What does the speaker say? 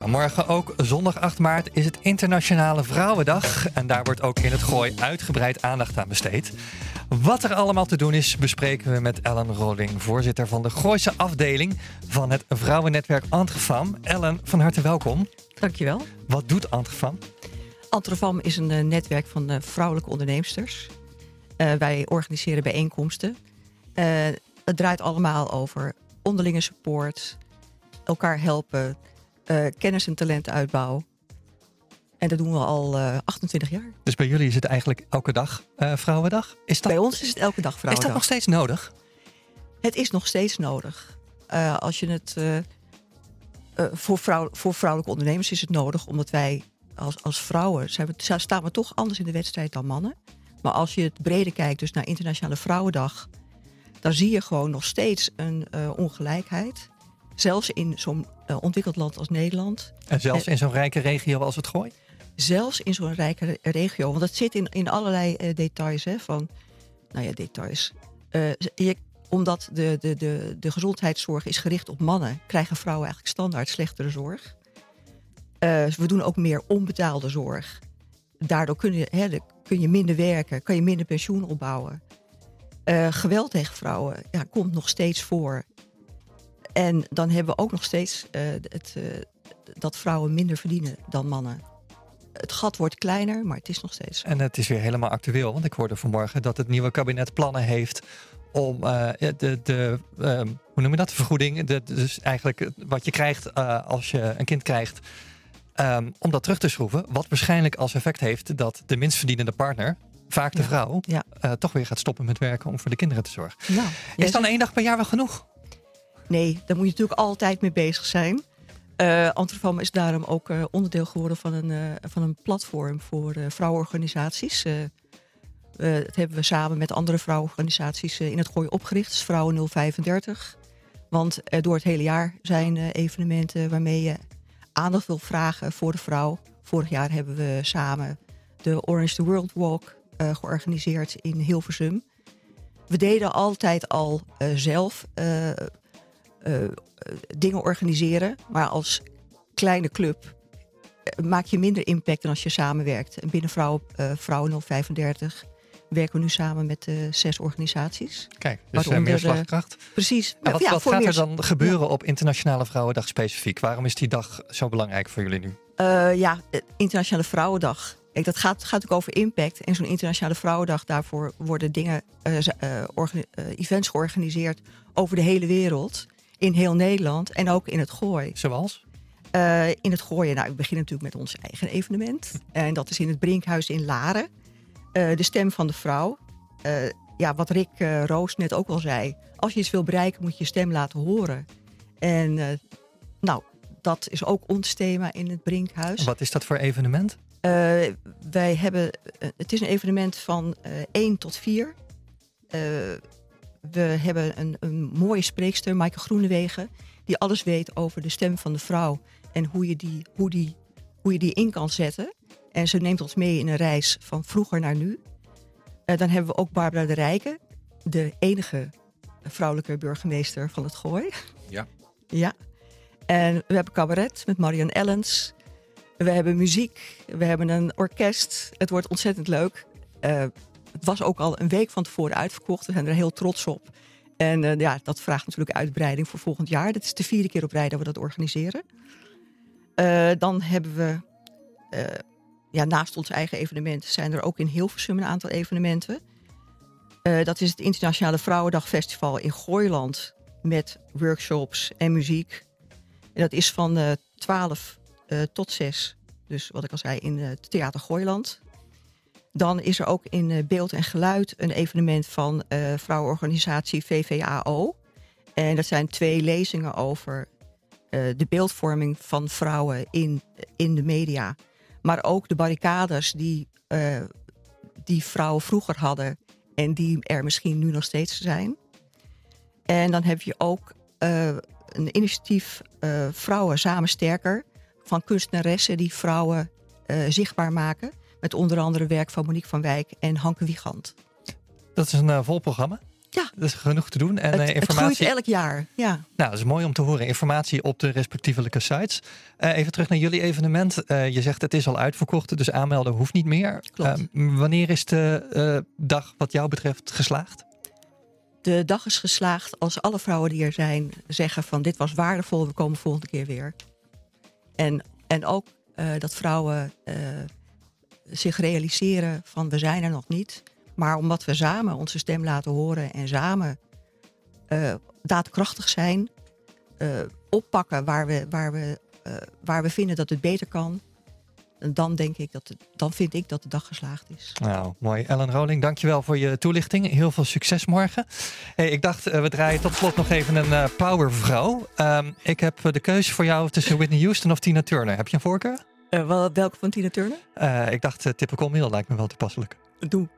Morgen ook zondag 8 maart is het Internationale Vrouwendag. En daar wordt ook in het Gooi uitgebreid aandacht aan besteed. Wat er allemaal te doen is, bespreken we met Ellen Rolling, voorzitter van de Gooise afdeling van het vrouwennetwerk Entrefam. Ellen, van harte welkom. Dankjewel. Wat doet Entrefam? Entrefam is een netwerk van vrouwelijke onderneemsters. Wij organiseren bijeenkomsten. Het draait allemaal over onderlinge support, elkaar helpen, kennis- en talentuitbouw. En dat doen we al 28 jaar. Dus bij jullie is het eigenlijk elke dag Vrouwendag? Bij ons is het elke dag Vrouwendag. Is dat nog steeds nodig? Het is nog steeds nodig. Als je het voor vrouwelijke ondernemers is het nodig, omdat wij als vrouwen staan we toch anders in de wedstrijd dan mannen. Maar als je het breder kijkt, dus naar Internationale Vrouwendag, dan zie je gewoon nog steeds een ongelijkheid. Zelfs in zo'n ontwikkeld land als Nederland. En zelfs in zo'n rijke regio als het Gooi? Zelfs in zo'n rijke regio. Want dat zit in allerlei details. Details. Omdat de gezondheidszorg is gericht op mannen, krijgen vrouwen eigenlijk standaard slechtere zorg. We doen ook meer onbetaalde zorg. Daardoor kun je minder werken, kan je minder pensioen opbouwen. Geweld tegen vrouwen komt nog steeds voor. En dan hebben we ook nog steeds dat vrouwen minder verdienen dan mannen. Het gat wordt kleiner, maar het is nog steeds zo. En het is weer helemaal actueel, want ik hoorde vanmorgen dat het nieuwe kabinet plannen heeft om hoe noem je dat? De vergoeding, dus eigenlijk wat je krijgt als je een kind krijgt, om dat terug te schroeven. Wat waarschijnlijk als effect heeft dat de minst verdienende partner, vaak de vrouw, toch weer gaat stoppen met werken om voor de kinderen te zorgen. Nou, is dan 1 dag per jaar wel genoeg? Nee, daar moet je natuurlijk altijd mee bezig zijn. Entrefam is daarom ook onderdeel geworden van een platform voor vrouwenorganisaties. Dat hebben we samen met andere vrouwenorganisaties in het Gooi opgericht. Dus Vrouwen 035. Want door het hele jaar zijn evenementen waarmee je aandacht wil vragen voor de vrouw. Vorig jaar hebben we samen de Orange the World Walk georganiseerd in Hilversum. We deden altijd al zelf dingen organiseren. Maar als kleine club maak je minder impact dan als je samenwerkt. En binnen Vrouwen 035 werken we nu samen met 6 organisaties. Kijk, dus meer slagkracht. Precies. En wat gaat er dan gebeuren op Internationale Vrouwendag specifiek? Waarom is die dag zo belangrijk voor jullie nu? Internationale Vrouwendag. Kijk, dat gaat natuurlijk over impact. En zo'n Internationale Vrouwendag, daarvoor worden events georganiseerd over de hele wereld. In heel Nederland en ook in het Gooi. Zoals? In het Gooi, we beginnen natuurlijk met ons eigen evenement. En dat is in het Brinkhuis in Laren. De stem van de vrouw. Wat Rick Roos net ook al zei. Als je iets wil bereiken, moet je je stem laten horen. En dat is ook ons thema in het Brinkhuis. Wat is dat voor evenement? Het is een evenement van 1 tot 4. We hebben een mooie spreekster, Maaike Groenewegen, die alles weet over de stem van de vrouw en hoe je die in kan zetten. En ze neemt ons mee in een reis van vroeger naar nu. Dan hebben we ook Barbara de Rijken, de enige vrouwelijke burgemeester van het Gooi. Ja. En we hebben cabaret met Marian Ellens. We hebben muziek, we hebben een orkest. Het wordt ontzettend leuk. Het was ook al een week van tevoren uitverkocht. We zijn er heel trots op. En dat vraagt natuurlijk uitbreiding voor volgend jaar. Dat is de 4e keer op rij dat we dat organiseren. Dan hebben we, naast ons eigen evenement, zijn er ook in Hilversum een aantal evenementen. Dat is het Internationale Vrouwendag Festival in Gooiland. Met workshops en muziek. En dat is van 12 tot 6. Dus wat ik al zei, in het Theater Gooiland. Dan is er ook in Beeld en Geluid een evenement van vrouwenorganisatie VVAO. En dat zijn 2 lezingen over de beeldvorming van vrouwen in de media. Maar ook de barricades die vrouwen vroeger hadden en die er misschien nu nog steeds zijn. En dan heb je ook een initiatief Vrouwen Samen Sterker van kunstenaressen die vrouwen zichtbaar maken. Met onder andere werk van Monique van Wijk en Hanke Wiegand. Dat is een vol programma. Ja. Dat is genoeg te doen. En Het groeit informatie. elk jaar. Ja. Nou, dat is mooi om te horen. Informatie op de respectievelijke sites. Even terug naar jullie evenement. Je zegt het is al uitverkocht, dus aanmelden hoeft niet meer. Klopt. Wanneer is de dag wat jou betreft geslaagd? De dag is geslaagd als alle vrouwen die er zijn zeggen van dit was waardevol, we komen volgende keer weer. En ook dat vrouwen zich realiseren van we zijn er nog niet. Maar omdat we samen onze stem laten horen en samen daadkrachtig zijn, oppakken waar we vinden dat het beter kan, dan vind ik dat de dag geslaagd is. Nou, mooi. Ellen Roling, dankjewel voor je toelichting. Heel veel succes morgen. Hey, ik dacht, we draaien tot slot nog even een powervrouw. Ik heb de keuze voor jou tussen Whitney Houston of Tina Turner. Heb je een voorkeur? Welke van Tina Turner? Ik dacht, Typical Male lijkt me wel toepasselijk. Doe.